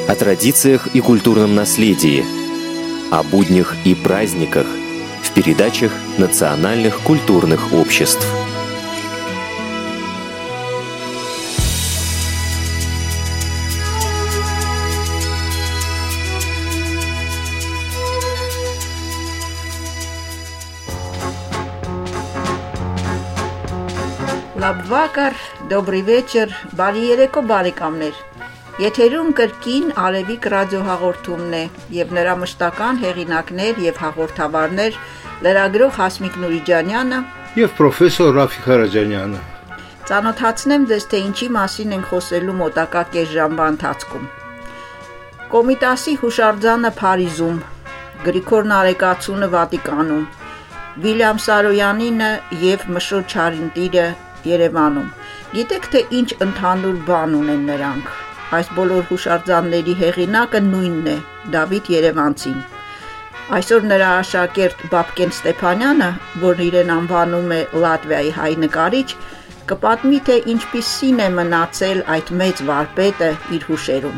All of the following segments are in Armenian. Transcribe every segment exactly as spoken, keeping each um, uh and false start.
О традициях и культурном наследии, о буднях и праздниках в передачах национальных культурных обществ. Լաբվակար, добрый вечер, բարի երեկո բարեկամներ։ Եթերում կրկին Արևիկ ռադիոհաղորդումն է եւ նրա մշտական հեղինակներ եւ հաղորդավարներ լրագրող Հասմիկ Նուրիջանյանը եւ պրոֆեսոր Ռաֆիկ Հարաջանյանը։ Ծանոթացնեմ ձեզ, թե ինչի մասին ենք խոսելու մոտակա կես ժամվա ընթացքում։ Կոմիտասի հուշարձանը Փարիզում, Գրիգոր Նարեկացունը Վատիկանում, Վիլյամ Սարոյանինը եւ Մշոտ Չարինտիրը Երևանում։ Գիտեք, թե ինչ ընդհանուր բան ունեն նրանք։ Այս բոլոր հուշարձանների հեղինակը նույնն է՝ Դավիթ Երևանցին։ Այսօր նրա աշակերտ Բաբկեն Ստեփանյանը, որ իրեն անվանում է Լատվիայի հայ նկարիչ, կպատմի, թե ինչպիսին է մնացել այդ մեծ վարպետը իր հուշերում։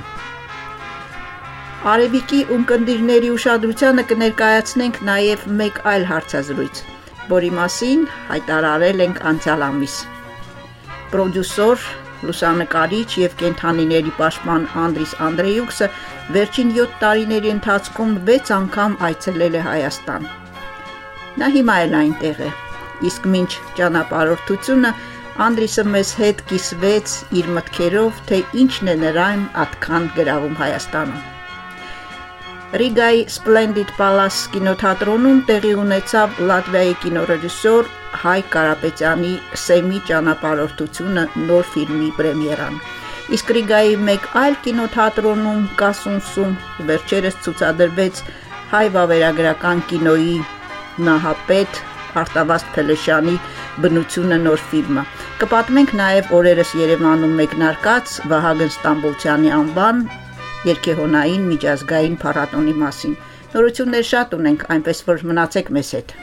Արևիկի ունկնդիրների ուշադրությանը կներկայացնենք նաև մեկ այլ հարցազրույց, որի մասին հայտարարել ենք անցյալ ամիս։ Պրոդյուսեր, լուսանկարիչ եւ կենդանիների պաշտպան Անդրիս Անդրեյուքսը վերջին յոթ տարիների ընթացքում վեց անգամ այցելել է Հայաստան։ Նա հիմա էլ այնտեղ է, իսկ մինչ ճանապարհորդությունը Անդրիսը մեզ հետ կիսվեց իր մտքերով, թե ինչն է նրան այդքան գրավում Հայաստանում։ Ռիգայի Splendid Palace կինոթատրոնում տեղի ունեցավ Լատվիայի կինոռեժիսոր Հայկ Կարապետյանի «Սեմի ճանապարհորդությունը» նոր ֆիլմի պրեմիերան։ Իսկ Ռիգայի մեկ այլ կինոթատրոնում Կասունսում վերջերս ցուցադրվեց հայ վավերագրական կինոյի նահապետ Արտավազդ Փելեշյանի «Բնությունը» նոր ֆիլմը։ Կպատմենք նաև օրերս Երևանում մեկնարկած Վահագն Ստամբոլցյանի անվան երկեհոնային միջազգային փառատոնի մասին։ Նորություններ շատ ունենք, այնպես որ մնացեք մեզ հետ։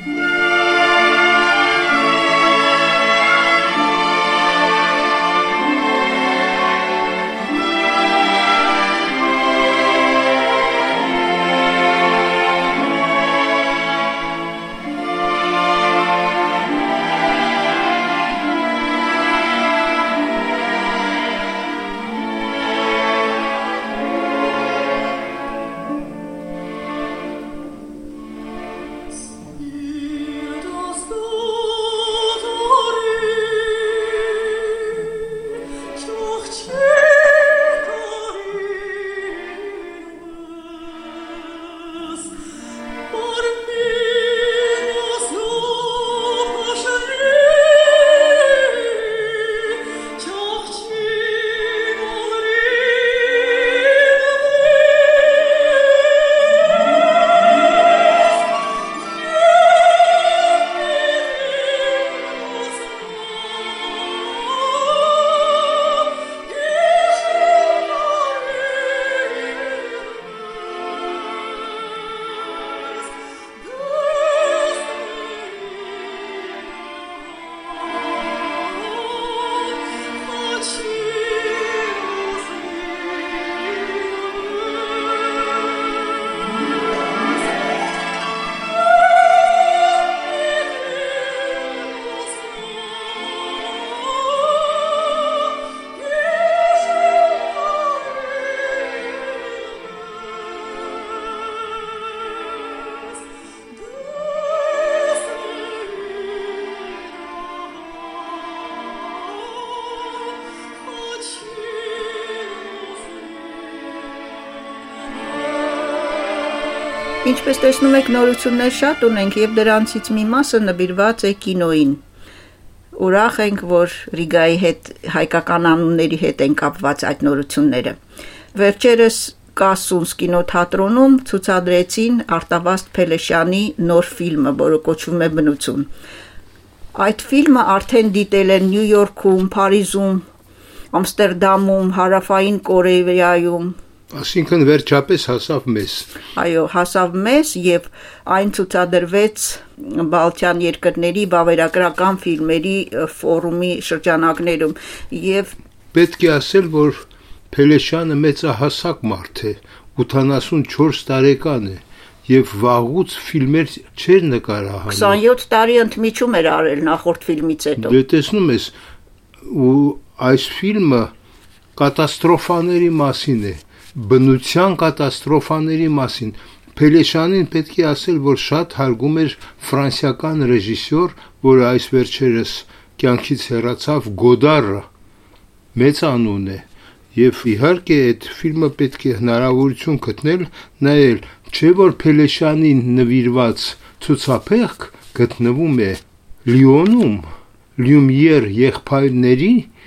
Ինչպես տեսնում եք, նորություններ շատ ունենք եւ դրանցից մի մասը նվիրված է կինոյին։ Ուրախ ենք, որ Ռիգայի հետ հայկական անունների հետ են կապված այդ նորությունները։ Վերջերս Կասունս կինոթատրոնում ցուցադրեցին Արտավազդ Փելեշյանի նոր ֆիլմը, որը կոչվում է Բնություն։ Այդ ֆիլմը արդեն դիտել են Նյու Յորքում, Փարիզում, Ամստերդամում, Հարավային Կորեայում, Այսինքն վերջապես հասավ մեզ։ Այո, հասավ մեզ եւ այն ցուցադրվեց Բալթյան երկրների վավերագրական ֆիլմերի ֆորումի շրջանակներում եւ պետք է ասել, որ Փելեշյանը մեծահասակ մարդ է, ութանասունչորս տարեկան է եւ վաղուց ֆիլմեր չէր նկարահանում։ քսանյոթ տարի ընդմիջում էր արել նախորդ ֆիլմից հետո։ Դե տեսնում ես, ու այս ֆիլմը կատաստրոֆաների մասին է, բնության կատաստրոֆաների մասին։ Փելեշյանին պետք է ասել, որ շատ հարգում էր ֆրանսիական ռեժիսոր, որը այս վերջերս կյանքից հեռացավ, Գոդարը, մեծ անուն է, եւ իհարկե այդ ֆիլմը պետք է հնարավորություն գտնել նայել, չէ որ Փելեշյանին նվիրված ցուցափեղկ գտնվում է Լիոնում, Լյումիեր եղբայրների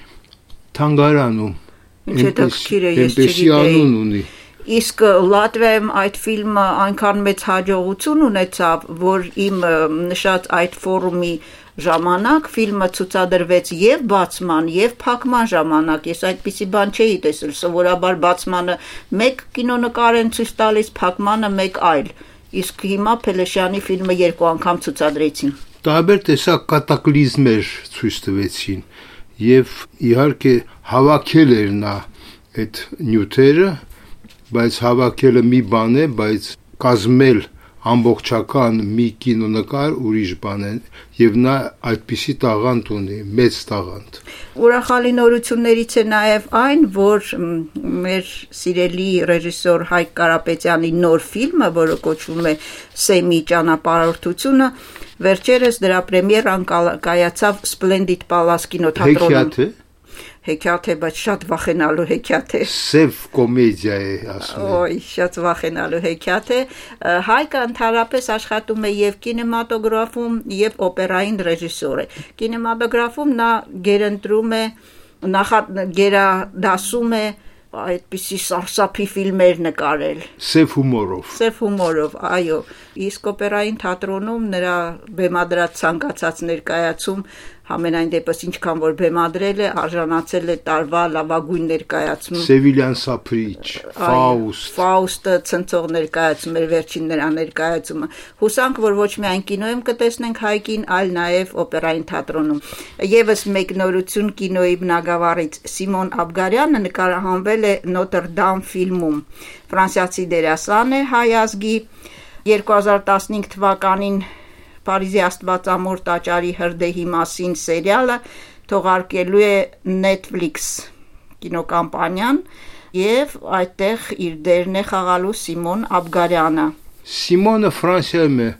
թանգարանում։ Ինչ հետաքրքիր է, ես Էնպեսի անուն ունի։ Իսկ Լատվիայում այդ ֆիլմը այնքան մեծ հաջողություն ունեցավ, որ իմ նշած այդ ֆորումի ժամանակ ֆիլմը ցուցադրվեց եւ բացման, եւ փակման ժամանակ։ Ես այդպիսի բան չէի տեսել, սովորաբար բացմանը մեկ կինոնկար են ցույց տալիս, փակմանը մեկ այլ։ Իսկ հիմա Փելեշյանի ֆիլմը երկու անգամ ցուցադրեցին։ Տարբեր տեսակ կատակլիզմեր ցույց տվեցին եւ իհարկե հավաքել էր նա այդ նյութերը, բայց հավաքելը մի բան է, բայց կազմել ամբողջական մի կինոնկար ուրիշ բան է եւ նա այդպիսի տաղանդ ունի, մեծ տաղանդ։ Ուրախալի նորություններից է նաեւ այն, որ մեր սիրելի ռեժիսոր Հայկ Կարապետյանի նոր ֆիլմը, որը կոչվում է Սեմի ճանապարհորդությունը, վերջերս դրա պրեմիերան կայացավ Splendid Palace կինոթատրոնում։ Հեքիաթ է։ Հեքիաթ է, բայց շատ վախենալու հեքիաթ է։ Սև կոմեդիա է, ասում եմ։ Ոյ, շատ վախենալու հեքիաթ է։ Հայկը ընդհանրապես աշխատում է եւ կինեմատոգրաֆում, եւ օպերային ռեժիսոր է։ Կինեմատոգրաֆում նա գերընտրում է, նախ գերադասում է այդպիսի սարսափի ֆիլմեր նկարել։ Սև հումորով։ Սև հումորով, այո։ Իսկ օպերային թատրոնում նրա բեմադրած ցանկացած ներկայացում համենայն դեպս ինչքան որ բեմադրել է, արժանացել է տարվա լավագույն ներկայացում։ Սևիլյան Սափրիչ, Ֆաուստ։ Ֆաուստը ցնցող ներկայացում էր վերջին նրա ներկայացումը։ Հուսանք, որ ոչ միայն կինոյում կտեսնենք Հայկին, այլ նաև օպերային թատրոնում։ Եվս մեկ նորություն կինոյի բնագավառից Սիմոն Աբգարյանը նկարահանվել է Նոտր Դամ ֆիլմում։ Ֆրանսիացի դերասան է հայ ազգի։ երկու հազար տասնհինգ թվականին Փարիզի Աստվածամոր տաճարի հրդեհի մասին սերիալը թողարկելու է Netflix կինոկամպանիան եւ այդտեղ իր դերն է խաղալու Սիմոն Աբգարյանը։ Սիմոնը Ֆրանսիայում է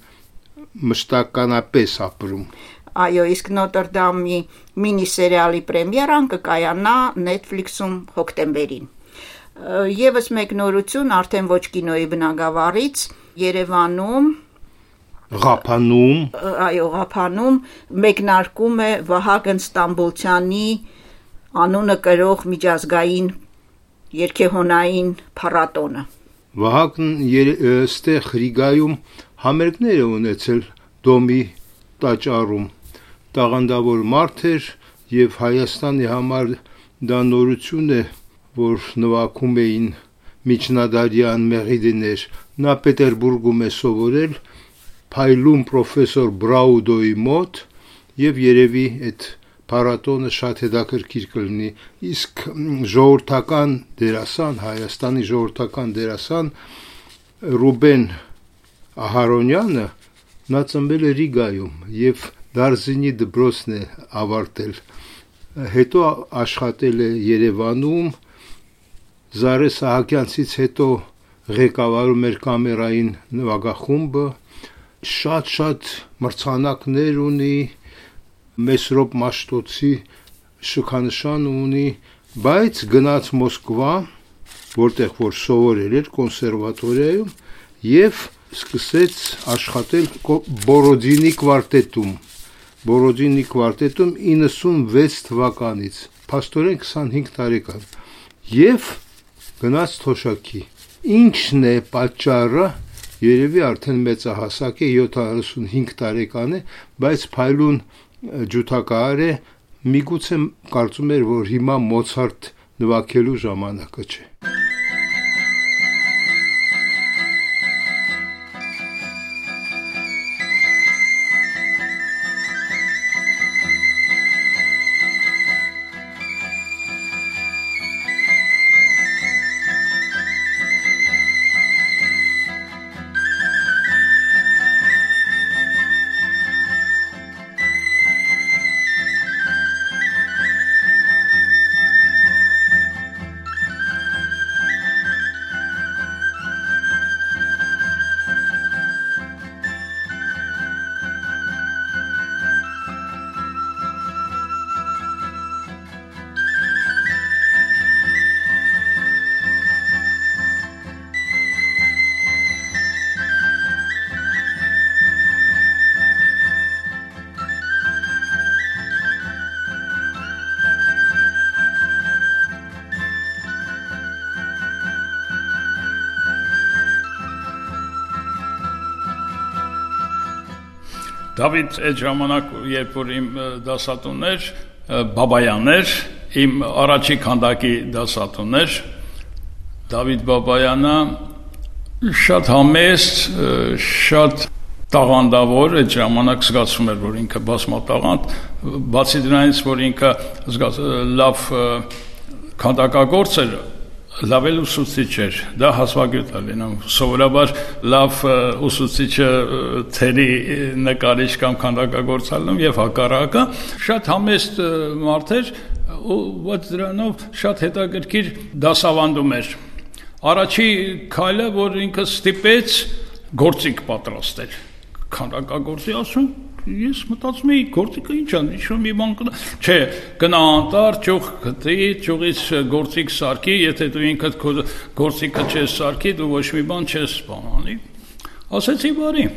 մշտականապես ապրում։ Այո, իսկ Նոտր Դամի մինի սերիալի պրեմիերան կկայանա Netflix-ում հոկտեմբերին։ Եվս մեկ նորություն արդեն ոչ կինոյի բնագավառից Երևանում Ղափանում, այո, Ղափանում մեկնարկում է Վահագն Ստամբոլցյանի անունը կրող միջազգային երգեհոնային փառատոնը։ Վահագն ստեղ Ռիգայում համերգներ է ունեցել Դոմի տաճարում։ Տաղանդավոր մարդ էր եւ Հայաստանի համար դա նորություն է, որ նվագում էին միջնադարյան մեղեդիներ։ Նա Պետերբուրգում է սովորել Փայլում պրոֆեսոր Բրաուդոյի մոտ եւ երևի այդ փառատոնը շատ հետաքրքիր կլինի։ Իսկ ժողովրդական դերասան, Հայաստանի ժողովրդական դերասան Ռուբեն Ահարոնյանը նա ծնվել է Ռիգայում եւ Դարզինի դպրոցն է ավարտել։ Հետո աշխատել է Երևանում, Զարե Սահակյանցից հետո ղեկավարում էր կամերային նվագախումբը, շատ-շատ մրցանակներ ունի, Մեսրոպ Մաշտոցի շքանշան ունի, բայց գնաց Մոսկվա, որտեղ որ սովորել էր կոնսերվատորիայում եւ սկսեց աշխատել Բորոդինի կվարտետում։ Բորոդինի կվարտետում իննսունվեց թվականից, փաստորեն քսանհինգ տարեկան։ Եվ գնաց Թոշակի։ Ինչն է պատճառը, երևի արդեն մեծահասակ է, յոթանասունհինգ տարեկան է, բայց Փայլուն ջութակահար է, միգուցե կարծում էր, որ հիմա Մոցարտ նվագելու ժամանակը չէ։ Դավիթ այդ ժամանակ, երբ որ իմ դասատուն էր, Բաբայանն էր, իմ առաջի քանդակի դասատուն էր, Դավիթ Բաբայանը շատ համեստ, շատ տաղանդավոր այդ ժամանակ զգացում էր, որ ինքը բազմատաղանդ, բացի դրանից, որ ինքը լավ քանդակագործ էր, լավ էլ ուսուցիչ էր, դա հազվագյուտ է լինում, սովորաբար լավ ուսուցիչը թերի նկարիչ կամ քանդակագործ է լինում և հակառակը, շատ համեստ մարդ էր ու բայց դրանով շատ հետաքրքիր դասավանդում էր։ Առաջի քայլը, որ ինքը ստիպեց գործիք պատրաստել, քանդակագործի ասում ես մտածում էի գործիքը ինչ է, ինչ-որ մի բան կնա, չէ, գնա անտառ, ճյուղ գտի, ճյուղից գործիք սարքի, եթե դու ինքդ քո գործիքը չես սարքի, դու ոչ մի բան չես բանանի։ Ասեցի բարի։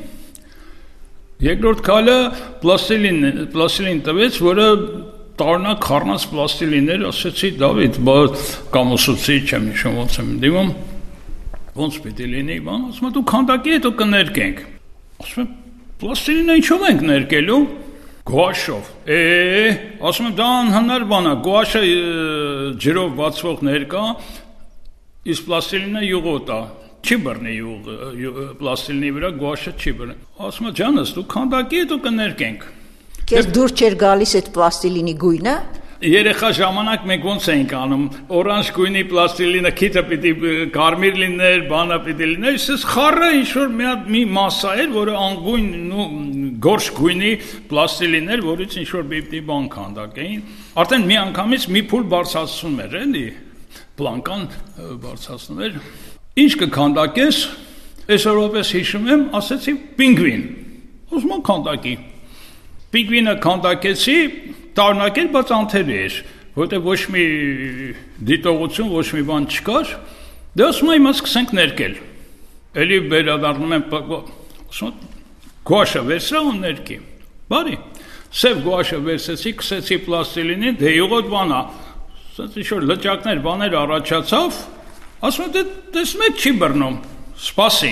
Երկրորդ քայլը պլաստիլին, պլաստիլին տվեց, որը տարօրինակ խառնած պլաստիլին էր, ասեցի Դավիթ, բա կամ ուսուցիչ եմ, ինչ ոնց եմ դիմում, ոնց պիտի լինի, բան, ասում եմ դու քանդակի հետո կներկենք։ Ասում եմ պլաստիլինը ինչով ենք ներկելու, գուաշով, է, ասում եմ դա անհնար բան է, գուաշը ջրով բացվող ներկա, իսկ պլաստիլինը յուղոտ է, չի բռնի յուղ, պլաստիլինի վրա գուաշը չի բռնի, ասում եմ ջանս դու քանդակի հետո կներկենք։ Քեզ դուր չէր գալիս այդ պլաստիլինի գույնը։ Երեխա ժամանակ մենք ոնց էինք անում, օրանժ գույնի պլաստիլինը քիթը պիտի կարմիր լիներ, բանը պիտի լիներ, իսկ խառը ինչ-որ մի հատ մի մասա էր, որը անգույն ու գորշ գույնի պլաստիլին էր, որից ինչ-որ պիտի բան քանդակեին։ Արդեն մի անգամից մի փուլ բարձրացնում էր, էլի, պլանկան բարձրացնում էր։ Ինչ կքանդակես, այսօրապես հիշում եմ, ասեցի պինգվին, ուզում եմ քանդակի։ Պինգվինը քանդակեցի, տարօրինակ էր, բայց անթերի էր, որտեղ ոչ մի դիտողություն, ոչ մի բան չկար, դե ասում եմ հիմա սկսենք ներկել։ Էլի վերադառնում եմ, ասում եմ գուաշը վերցրա ու ներկի։ Բարի, սև գուաշը վերցեցի, քսեցի պլաստիլինին, դե յուղոտ բան է, ասած ինչ-որ լճակներ, բաներ առաջացավ, ասում եմ դե տեսնում եք չի բռնում, սպասի։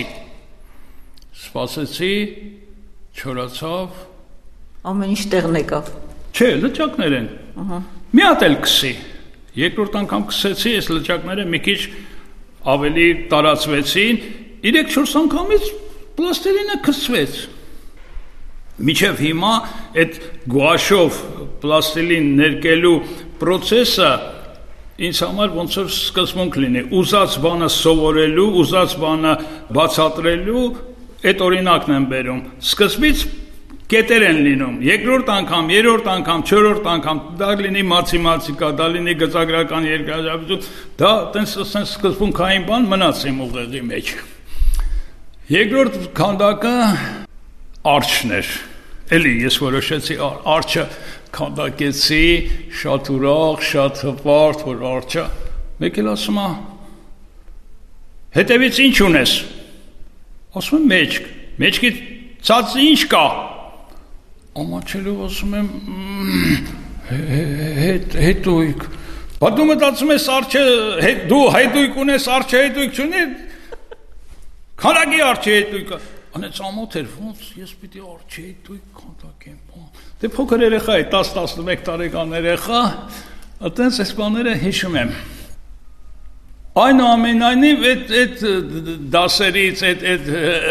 Սպասեցի, չորացավ, ամեն ինչ տեղն եկավ։ Չէ, լճակներ են։ Մի հատ էլ քսի։ Երկրորդ անգամ քսեցի, այս լճակները մի քիչ ավելի տարածվեցին, երեք-չորս անգամից պլաստիլինը քսվեց։ Մինչև հիմա այդ գուաշով պլաստիլին ներկելու process-ը ինձ համար ոնց որ սկզբունք լինի, ուզած բանը սովորելու, ուզած բանը բացատրելու, այդ օրինակն եմ բերում։ Սկզբից կետեր են լինում, երկրորդ անգամ, երրորդ անգամ, չորրորդ անգամ, դա լինի մաթեմատիկա, դա լինի գծագրական երկրաչափություն, դա տենց ասենց սկզբունքային բան մնաց իմ ուղեղի մեջ։ Երկրորդ քանդակը արջն էր, էլի ես որոշեցի արջը քանդակեցի, շատ ուրախ, շատ հպարտ, որ արջը, մեկ էլ ասում է, հետևից ինչ ունես, ասում եմ մեջք, մեջքի ցած ինչ կա, ամաչելով ասում եմ հետույք, բա դու մտածում ես արջը, դու հետույք ունես, արջը հետույք չունի, քանդակի արջը հետույքը, անեց ամոթ էր, ոնց ես պիտի արջը հետույք քանդակեմ, դե փոքր երեխա է, տաս-տասնմեկ տարեկան երեխա, այտենց այս բաները հիշում եմ։ Այնուամենայնիվ այդ դասերից, այդ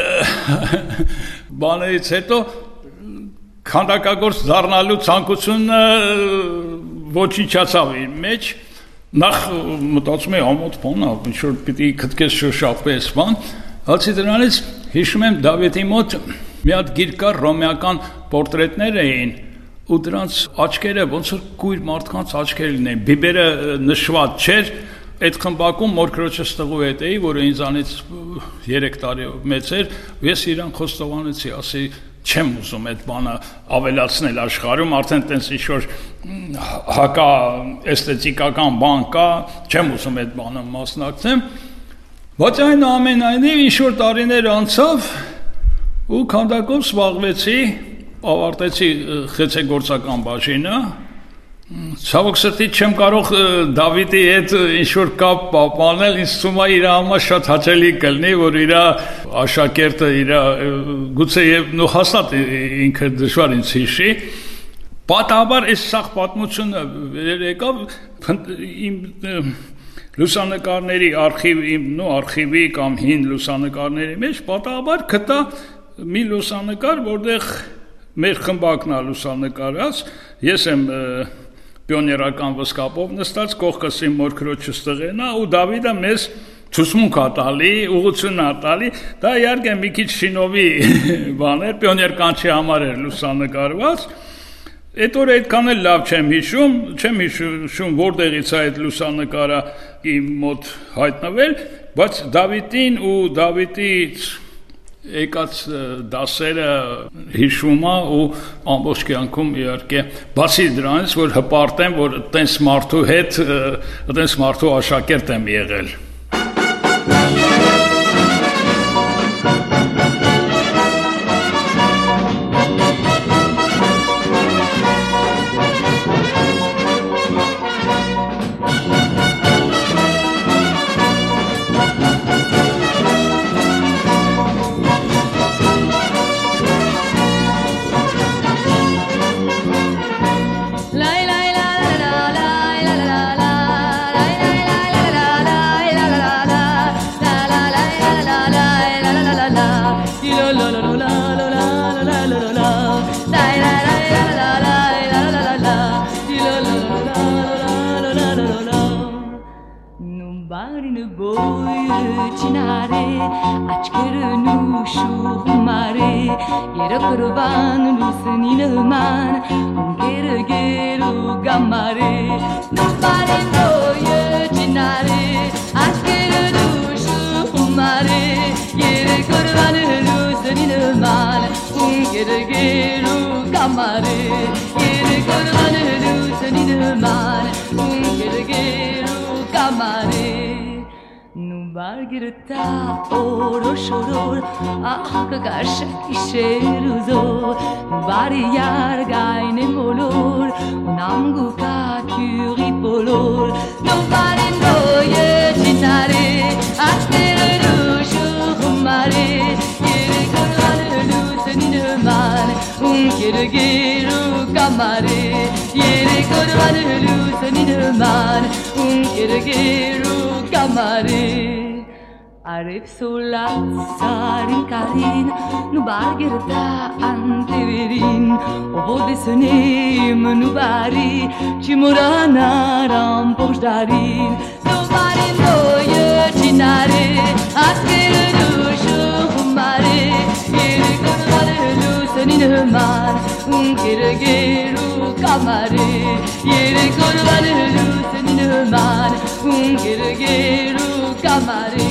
բաներից հետո քանդակագործ դառնալու ցանկությունը ոչնչացավ իր մեջ, նախ մտածում էի ամոթ բան է, ինչ որ պիտի քթքես շոշափես բան, հացի դրանից հիշում եմ Դավիթի մոտ մի հատ գիրք կար, ռոմեական պորտրետներ էին, ու դրանց աչքերը ոնց որ կույր մարդկանց աչքեր լինեն, բիբերը նշված չէր, այդ խմբակում մորքրոջս տղու հետ էի, որը ինձանից երեք տարի մեծ էր, ես իրան խոստովանեցի, ասի չեմ ուզում այդ բանը ավելացնել աշխարհում, արդեն տենց ինչ-որ հակա էսթետիկական բան կա, չեմ ուզում այդ բանը մասնակցեմ, բայց այնուամենայնիվ ինչ-որ տարիներ անցավ ու քանդակով զբաղվեցի, ավարտեցի խեցեգործական բաժինը, Ցավոք սրտի չեմ կարող Դավիթի հետ ինչ-որ կապ պահպանել, ինձ թվում է իր համար շատ հաճելի կլինի, որ իր աշակերտը իր գուցե եւ նո հաստատ ինքը դժվար ինձ հիշի։ Պատահաբար այս սաղ պատմությունը եկավ իմ լուսանկարների արխիվ, իմ նո արխիվի կամ հին լուսանկարների մեջ պատահաբար գտա մի լուսանկար, որտեղ մեր խմբակն է լուսանկարած, ես եմ պիոներական վսկապով նստած, կողքս իմ մոր քրոջս տղեն է ու Դավիթը մեզ ցուցմունք ա տալի, ուղղություն ա տալի, դա իհարկե մի քիչ շինովի բաներ, պիոներ կանչի համար էր լուսանկարված։ Այդ օրը այդքան էլ լավ չեմ հիշում, չեմ հիշում որտեղից է այդ լուսանկարը իմ մոտ հայտնվել, բայց Դավիթին ու Դավիթի եկած դասերը հիշում է ու ամբողջ կյանքում իհարկե բացի դրանից որ հպարտեմ որ տենց մարդու հետ տենց մարդու աշակերտ եմ եղել Arep solat sarin karin nu bargerda anteverin o desenem nu bari chimorana ram poždarin nu bari no ye chinare asker dushu mare yere kurmare lusenin man un kirgeru kamare yere kurmare lusenin man un kirgeru kamare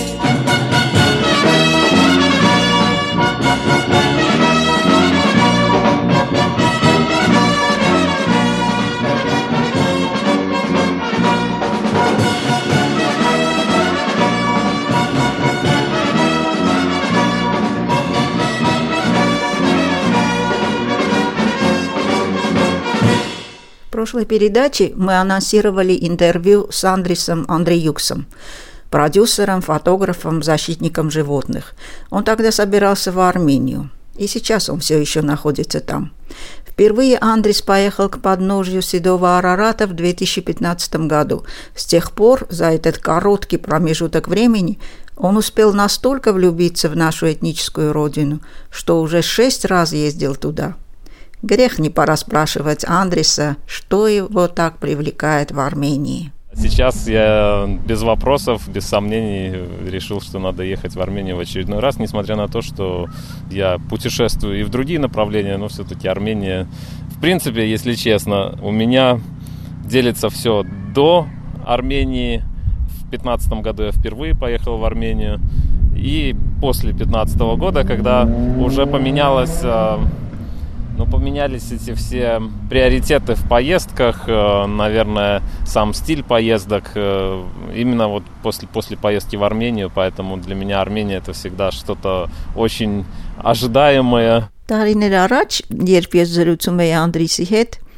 В прошлой передаче мы анонсировали интервью с Андрисом Андреюксом, продюсером, фотографом, защитником животных. Он тогда собирался в Армению, и сейчас он все еще находится там. Впервые Андрис поехал к подножью Седого Арарата в две тысячи пятнадцатом году. С тех пор, за этот короткий промежуток времени, он успел настолько влюбиться в нашу этническую родину, что уже шесть раз ездил туда. Грех не пора спрашивать Андриса, что его так привлекает в Армении. Сейчас я без вопросов, без сомнений решил, что надо ехать в Армению в очередной раз, несмотря на то, что я путешествую и в другие направления, но все-таки Армения, в принципе, если честно, у меня делится все до Армении. В пятнадцатом году я впервые поехал в Армению, и после пятнадцатого года, когда уже поменялось... Ну, поменялись эти все приоритеты в поездках, наверное, сам стиль поездок, именно вот после, после поездки в Армению, поэтому для меня Армения это всегда что-то очень ожидаемое. Տարիներ առաջ, երբ ես զրուցում էի Անդրիսի հետ,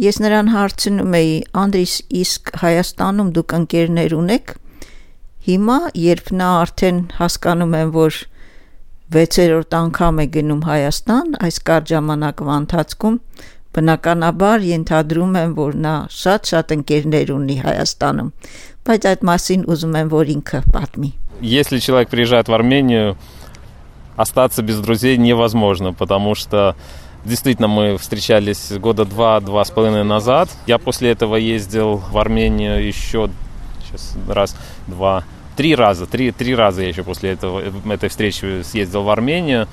Ես նրան հարցնում էի, Անդրիս, իսկ Հայաստանում դուք ընկերներ ունեք։ Հիմա, երբ նա արդեն հասկանում եմ, որ վեցերորդ անգամ է գնում Հայաստան, այս կարճ ժամանակվա ընթացքում, բնականաբար ենթադրում եմ, որ նա շատ-շատ ընկերներ ունի Հայաստանում, բայց այդ մասին уզում եմ, որ ինքը պատմի։ Если человек приезжает в Армению, остаться без друзей невозможно, потому что действительно мы встречались года два, два с половиной назад. Я после этого ездил в Армению еще сейчас, раз, два, три раза. Три, три раза я еще после этого, этой встречи съездил в Армению.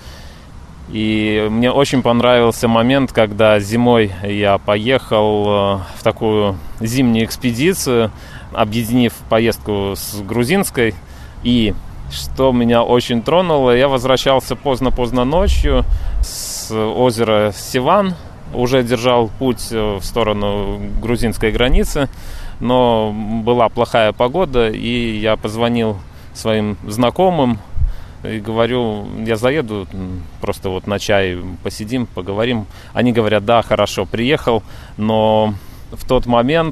И мне очень понравился момент, когда зимой я поехал в такую зимнюю экспедицию, объединив поездку с грузинской. И что меня очень тронуло, я возвращался поздно-поздно ночью с озера Севан, уже держал путь в сторону грузинской границы, но была плохая погода, и я позвонил своим знакомым и говорю, я заеду, просто вот на чай посидим, поговорим. Они говорят, да, хорошо, приехал, но в тот момент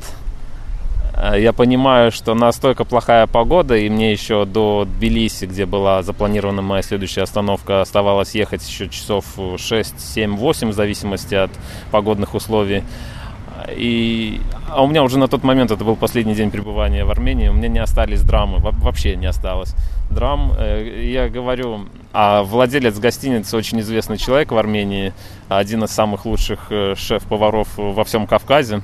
я понимаю, что настолько плохая погода, и мне еще до Тбилиси, где была запланирована моя следующая остановка, оставалось ехать еще часов шесть, семь, восемь, в зависимости от погодных условий. И... А у меня уже на тот момент, это был последний день пребывания в Армении, у меня не остались драмы, вообще не осталось драм. Я говорю, а владелец гостиницы очень известный человек в Армении, один из самых лучших шеф-поваров во всем Кавказе.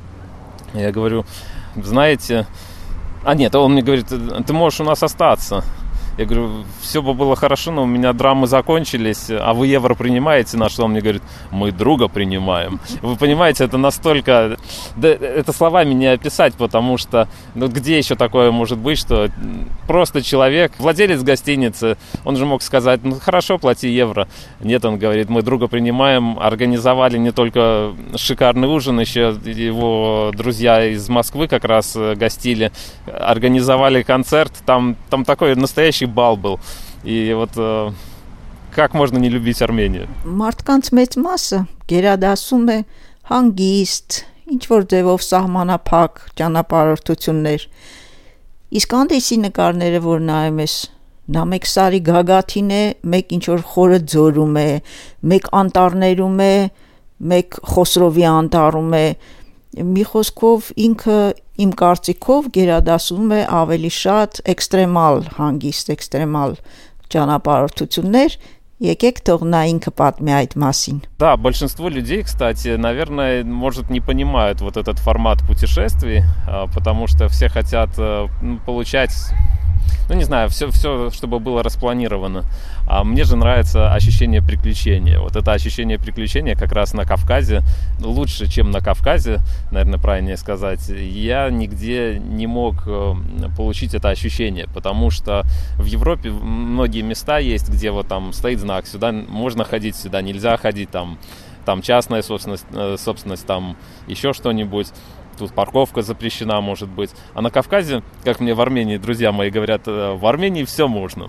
Я говорю, знаете... А нет, он мне говорит, ты можешь у нас остаться. Я говорю, все бы было хорошо, но у меня драмы закончились, а вы евро принимаете? На что он мне говорит, мы друга принимаем. Вы понимаете, это настолько... Да, это словами не описать, потому что ну, где еще такое может быть, что просто человек, владелец гостиницы, он же мог сказать, ну хорошо, плати евро. Нет, он говорит, мы друга принимаем, организовали не только шикарный ужин, еще его друзья из Москвы как раз гостили, организовали концерт, там, там такой настоящий бал был. И вот э, как можно не любить Армению? Մարդկանց մեծ մասը գերադասում է հանգիստ, ինչ որ ձևով սահմանափակ ճանապարհորդություններ։ Իսկ Անդրիսի նկարները, որ նայում ես, նա մեկ սարի գագաթին է, մեկ ինչ որ խորը ձորում է, մեկ անտառներում է, մեկ Խոսրովի անտառում է։ Մի խոսքով ինքը իմ կարծիքով գերադասում է ավելի շատ էքստրեմալ հանգիստ, էքստրեմալ ճանապարհորդություններ, եկեք թող նա ինքը պատմի այդ մասին։ Да, большинство людей, кстати, наверное, может, не понимают вот этот формат путешествий, потому что все хотят получать, ну, не знаю, все, все, чтобы было распланировано. А мне же нравится ощущение приключения. Вот это ощущение приключения как раз на Кавказе, лучше, чем на Кавказе, наверное, правильнее сказать, я нигде не мог получить это ощущение, потому что в Европе многие места есть, где вот там стоит знак, сюда можно ходить, сюда нельзя ходить, там, там частная собственность, собственность, там еще что-нибудь. Тут парковка запрещена, может быть. А на Кавказе, как мне в Армении друзья мои говорят, в Армении все можно.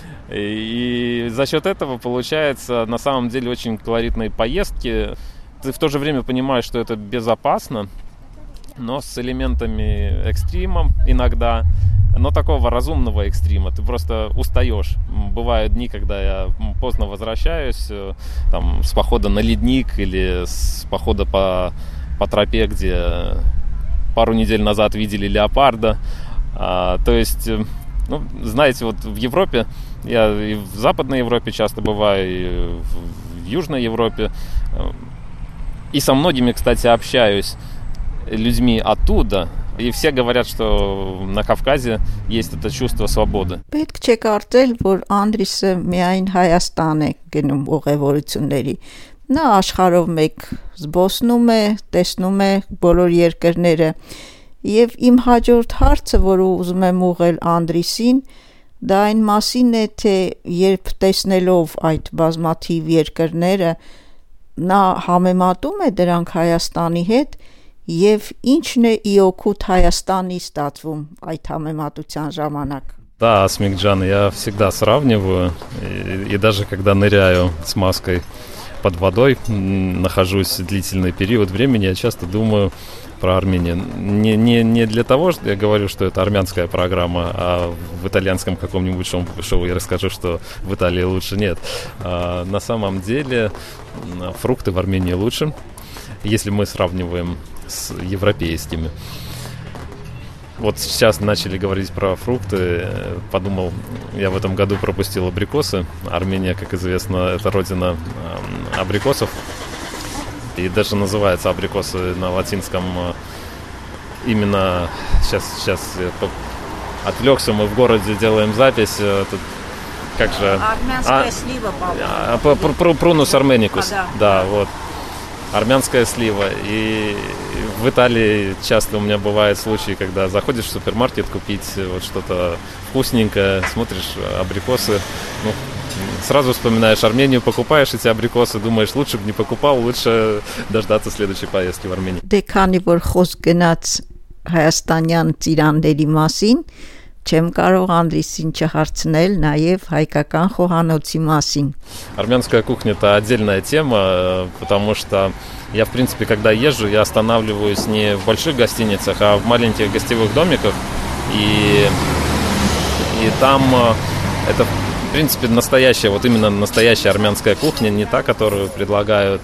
И, и за счет этого получается на самом деле очень колоритные поездки. Ты в то же время понимаешь, что это безопасно, но с элементами экстрима иногда, но такого разумного экстрима. Ты просто устаешь. Бывают дни, когда я поздно возвращаюсь, там, с похода на ледник или с похода по... по тропе, где пару недель назад видели леопарда. А, то есть, ну, знаете, вот в Европе, я и в Западной Европе часто бываю, и в Южной Европе, и со многими, кстати, общаюсь, людьми оттуда, и все говорят, что на Кавказе есть это чувство свободы. Պետք չէ կարծել, որ Անդրիսը միայն Հայաստան է գնում ուղևորությունների։ Նա աշխարհով մեկ զբոսնում է, տեսնում է բոլոր երկրները, եւ իմ հաջորդ հարցը, որը ուզում եմ ուղղել Անդրիսին, դա այն մասին է, թե երբ տեսնելով այդ բազմաթիվ երկրները, նա համեմատում է դրանք Հայաստանի հետ եւ ինչն է ի օգուտ Հայաստանի ստացվում այդ համեմատության ժամանակ։ Да, Асмикджан, я всегда сравниваю, и, и даже когда ныряю с маской под водой нахожусь длительный период времени, я часто думаю про Армению. Не, не, не для того, что я говорю, что это армянская программа, а в итальянском каком-нибудь шоу, шоу я расскажу, что в Италии лучше. Нет. А, на самом деле фрукты в Армении лучше, если мы сравниваем с европейскими. Вот сейчас начали говорить про фрукты. Подумал, я в этом году пропустил абрикосы. Армения, как известно, это родина абрикосов. И даже называются абрикосы на латинском именно... Сейчас, сейчас отвлекся, мы в городе делаем запись. Тут, как же... Армянская а, слива, по-моему. А, прунус арменикус. А, да. да, вот. Армянская слива. И в Италии часто у меня бывают случаи, когда заходишь в супермаркет купить вот что-то вкусненькое, смотришь абрикосы, ну, сразу вспоминаешь Армению, покупаешь эти абрикосы, думаешь, лучше бы не покупал, лучше дождаться следующей поездки в Армению. Դե քանի որ խոսք գնաց հայաստանյան ծիրանների մասին, չեմ կարող Անդրիսին չհարցնել նաև հայկական խոհանոցի մասին. Армянская кухня – это отдельная тема, потому что я, в принципе, когда езжу, я останавливаюсь не в больших гостиницах, а в маленьких гостевых домиках. И, и там это, в принципе, настоящая, вот именно настоящая армянская кухня, не та, которую предлагают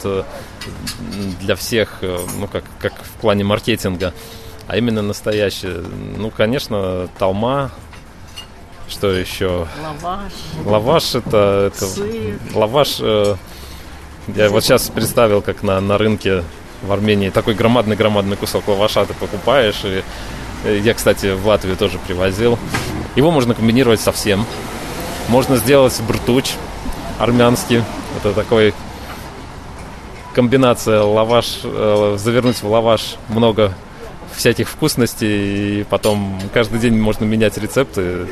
для всех, ну, как, как в плане маркетинга, а именно настоящая. Ну, конечно, талма. Что еще? Лаваш. Лаваш это... это лаваш... Э, я вот сейчас представил, как на, на рынке в Армении такой громадный-громадный кусок лаваша ты покупаешь. И, и я, кстати, в Латвию тоже привозил. Его можно комбинировать со всем. Можно сделать бртуч армянский. Это такой... Комбинация лаваш... Э, завернуть в лаваш много... всяких вкусностей, и потом каждый день можно менять рецепты.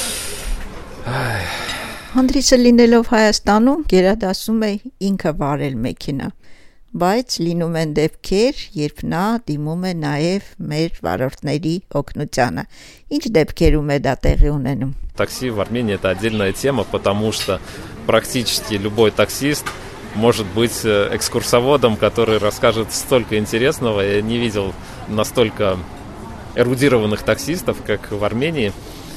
Անդրիսը լինելով Հայաստանում գերադասում է ինքը վարել մեքենա, բայց լինում են դեպքեր, երբ նա դիմում է նաև մեր վարորդների օգնությանը. Ինչ դեպքերում է դա տեղի ունենում? Такси в Армении – это отдельная тема, потому что практически любой таксист может быть экскурсоводом, который расскажет столько интересного. Я не видел настолько эрудированных таксистов, как в Армении.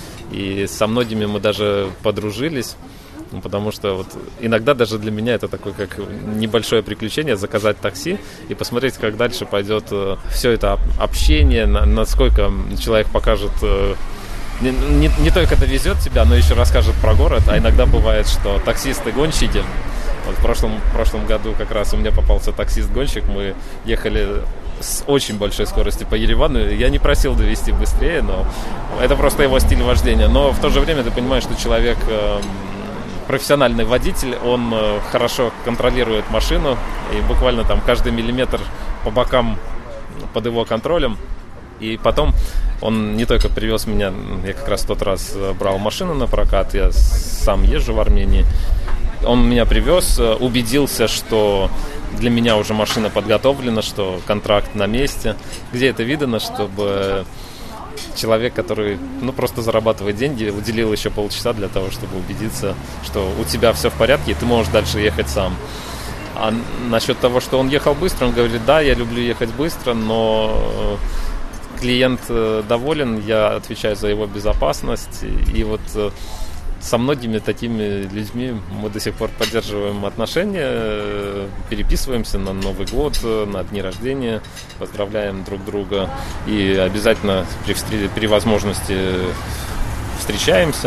И со многими мы даже подружились, потому что вот иногда даже для меня это такое как небольшое приключение заказать такси и посмотреть, как дальше пойдет все это общение, насколько человек покажет, не, не, не только довезет тебя, но еще расскажет про город. А иногда бывает, что таксисты-гонщики. Вот в прошлом, в прошлом году как раз у меня попался таксист-гонщик, мы ехали с очень большой скоростью по Еревану. Я не просил довезти быстрее, но это просто его стиль вождения. Но в то же время ты понимаешь, что человек э, профессиональный водитель, он э, хорошо контролирует машину, и буквально там каждый миллиметр по бокам под его контролем. И потом он не только привез меня, я как раз в тот раз брал машину на прокат, я сам езжу в Армении. Он меня привез, убедился, что для меня уже машина подготовлена, что контракт на месте. Где это видно, чтобы человек, который ну, просто зарабатывает деньги, уделил еще полчаса для того, чтобы убедиться, что у тебя все в порядке, и ты можешь дальше ехать сам. А насчет того, что он ехал быстро, он говорит, да, я люблю ехать быстро, но клиент доволен, я отвечаю за его безопасность. И вот со многими такими людьми мы до сих пор поддерживаем отношения, переписываемся на Новый год, на дни рождения, поздравляем друг друга и обязательно при, встр- при возможности встречаемся.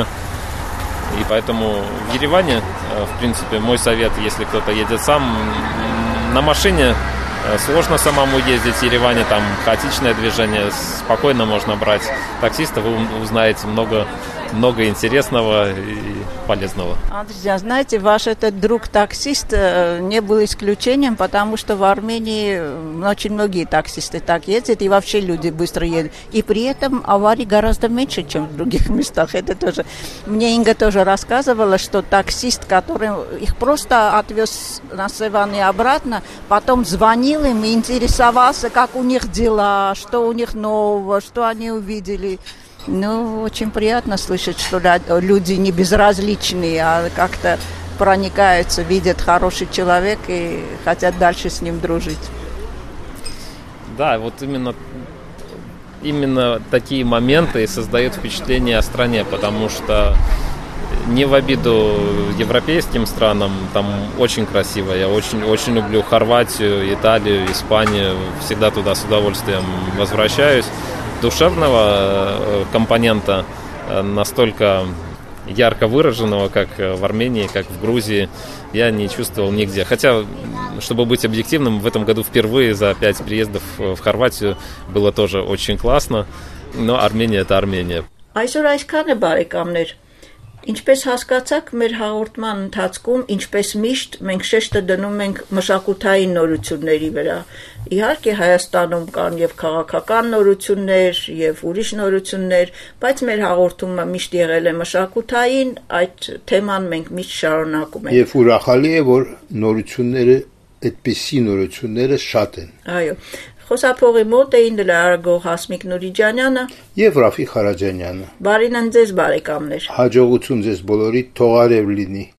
И поэтому в Ереване, в принципе, мой совет, если кто-то едет сам, на машине сложно самому ездить в Ереване, там хаотичное движение, спокойно можно брать таксиста, вы узнаете много много интересного и полезного. Андрей, знаете, ваш этот друг-таксист не был исключением, потому что в Армении очень многие таксисты так ездят, и вообще люди быстро едут. И при этом аварий гораздо меньше, чем в других местах. Это тоже... Мне Инга тоже рассказывала, что таксист, который их просто отвез на Севан и обратно, потом звонил им и интересовался, как у них дела, что у них нового, что они увидели. Ну, очень приятно слышать, что люди не безразличные, а как-то проникаются, видят хороший человек и хотят дальше с ним дружить. Да, вот именно, именно такие моменты и создают впечатление о стране, потому что не в обиду европейским странам, там очень красиво. Я очень, очень люблю Хорватию, Италию, Испанию. Всегда туда с удовольствием возвращаюсь. Душевного компонента настолько ярко выраженного, как в Армении, как в Грузии, я не чувствовал нигде. Хотя, чтобы быть объективным, в этом году впервые за пять приездов в Хорватию было тоже очень классно. Но Армения – это Армения. Ինչպես հասկացաք, մեր հաղորդման ընթացքում, ինչպես միշտ, մենք շեշտը դնում ենք մշակութային նորությունների վրա։ Իհարկե Հայաստանում կան եւ քաղաքական նորություններ, եւ ուրիշ նորություններ, բայց մեր հաղորդումը միշտ եղել է մշակութային, այդ թեման մենք միշտ շարունակում ենք։ Եվ ուրախալի է, որ նորությունները, այդպիսի նորությունները շատ են։ Այո։ Խոսափողի մոտ էին լրագրող Հասմիկ Նուրիջանյանը եւ Ռաֆիկ Ղարաջանյանը։ Բարին ընդ ձեզ բարեկամներ։ Հաջողություն ձեզ բոլորի, թողարև լինի։